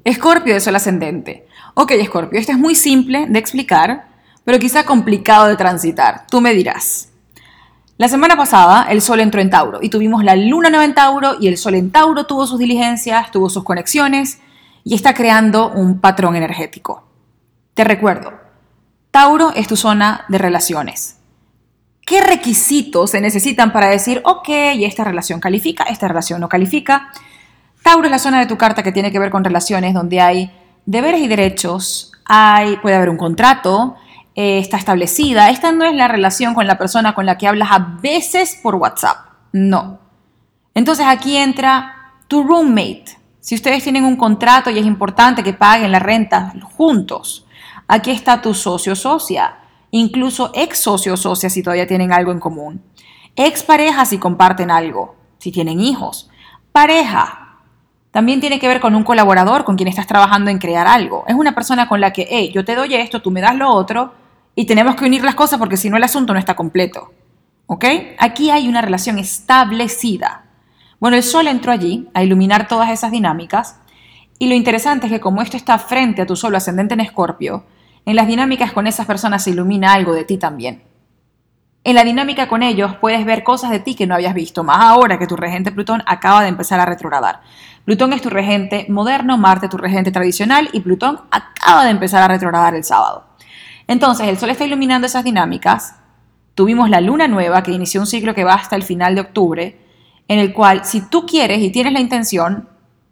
Escorpio de Sol ascendente. Ok, Escorpio, esto es muy simple de explicar, pero quizá complicado de transitar. Tú me dirás. La semana pasada el Sol entró en Tauro y tuvimos la Luna nueva en Tauro y el Sol en Tauro tuvo sus diligencias, tuvo sus conexiones y está creando un patrón energético. Te recuerdo, Tauro es tu zona de relaciones. ¿Qué requisitos se necesitan para decir, ok, esta relación califica, esta relación no califica? Tauro es la zona de tu carta que tiene que ver con relaciones donde hay deberes y derechos, puede haber un contrato, está establecida. Esta no es la relación con la persona con la que hablas a veces por WhatsApp, no. Entonces aquí entra tu roommate. Si ustedes tienen un contrato y es importante que paguen la renta juntos, aquí está tu socio o socia, incluso ex socio o socia si todavía tienen algo en común, ex pareja si comparten algo, si tienen hijos, pareja. También tiene que ver con un colaborador con quien estás trabajando en crear algo. Es una persona con la que, hey, yo te doy esto, tú me das lo otro y tenemos que unir las cosas porque si no el asunto no está completo. ¿Ok? Aquí hay una relación establecida. Bueno, el Sol entró allí a iluminar todas esas dinámicas y lo interesante es que como esto está frente a tu Sol ascendente en Escorpio, en las dinámicas con esas personas se ilumina algo de ti también. En la dinámica con ellos puedes ver cosas de ti que no habías visto, más ahora que tu regente Plutón acaba de empezar a retrogradar. Plutón es tu regente moderno, Marte tu regente tradicional y Plutón acaba de empezar a retrogradar el sábado. Entonces el Sol está iluminando esas dinámicas. Tuvimos la Luna nueva que inició un ciclo que va hasta el final de octubre, en el cual si tú quieres y tienes la intención,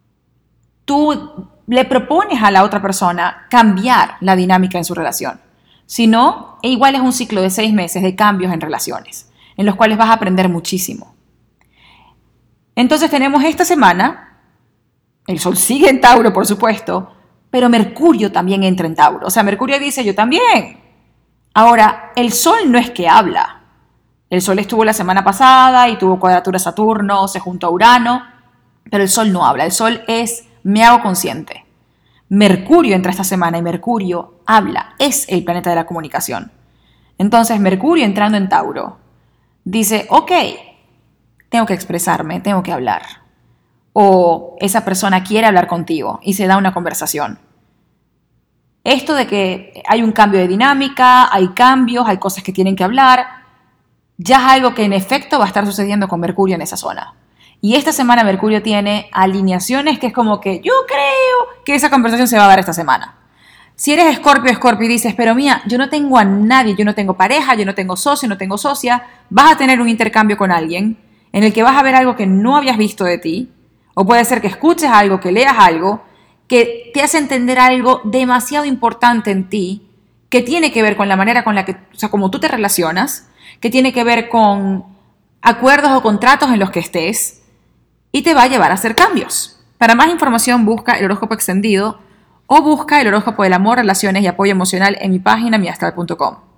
tú le propones a la otra persona cambiar la dinámica en su relación. Si no, igual es un ciclo de 6 meses de cambios en relaciones, en los cuales vas a aprender muchísimo. Entonces tenemos esta semana, el Sol sigue en Tauro, por supuesto, pero Mercurio también entra en Tauro. O sea, Mercurio dice, yo también. Ahora, el Sol no es que habla. El Sol estuvo la semana pasada y tuvo cuadratura Saturno, se juntó a Urano, pero el Sol no habla. El Sol es, me hago consciente. Mercurio entra esta semana y Mercurio habla, es el planeta de la comunicación. Entonces Mercurio entrando en Tauro dice, ok, tengo que expresarme, tengo que hablar. O esa persona quiere hablar contigo y se da una conversación. Esto de que hay un cambio de dinámica, hay cambios, hay cosas que tienen que hablar, ya es algo que en efecto va a estar sucediendo con Mercurio en esa zona. Y esta semana Mercurio tiene alineaciones que es como que yo creo que esa conversación se va a dar esta semana. Si eres Escorpio y dices, pero mía, yo no tengo a nadie, yo no tengo pareja, yo no tengo socio, no tengo socia, vas a tener un intercambio con alguien en el que vas a ver algo que no habías visto de ti, o puede ser que escuches algo, que leas algo, que te hace entender algo demasiado importante en ti, que tiene que ver con la manera con la que, o sea, como tú te relacionas, que tiene que ver con acuerdos o contratos en los que estés, y te va a llevar a hacer cambios. Para más información busca el horóscopo extendido o busca el horóscopo del amor, relaciones y apoyo emocional en mi página miastral.com.